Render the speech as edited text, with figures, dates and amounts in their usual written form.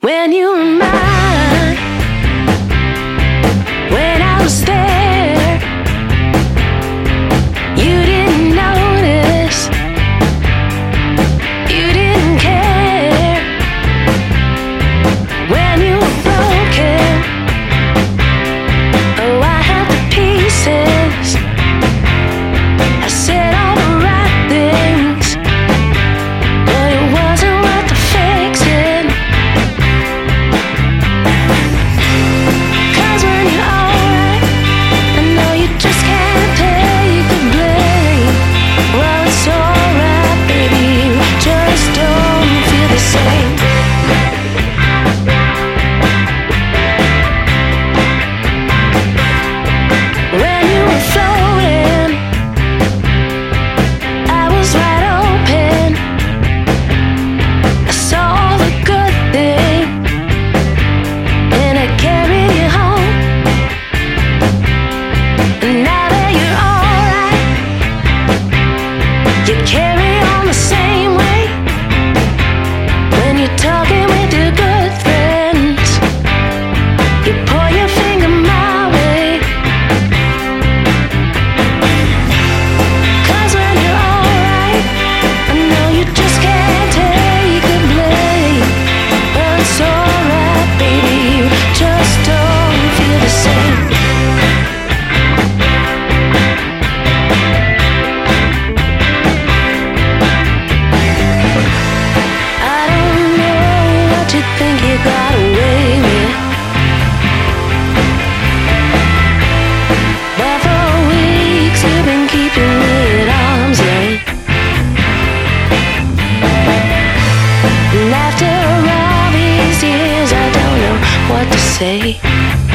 when you were mine, when I was there, you didn't notice, you didn't care. When you were broken, oh, I had the pieces. I said all the right things, but it wasn't worth the fixing. 'Cause when you're alright, I know you just can't take the blame. Well, it's alright, baby, you just don't feel the same. When you were floating, I was wide open. I saw all the good things, and I carried you home. And now that you're alright, you carry on the same way. When you're talking with your good friends, you point your finger my way. 'Cause when you're alright, I know you just can't take the blame. But it's alright, baby, you just don't feel the same. I don't know what you think you got away with, but for weeks you've been keeping me at arm's length. And after all these years, I don't know what to say.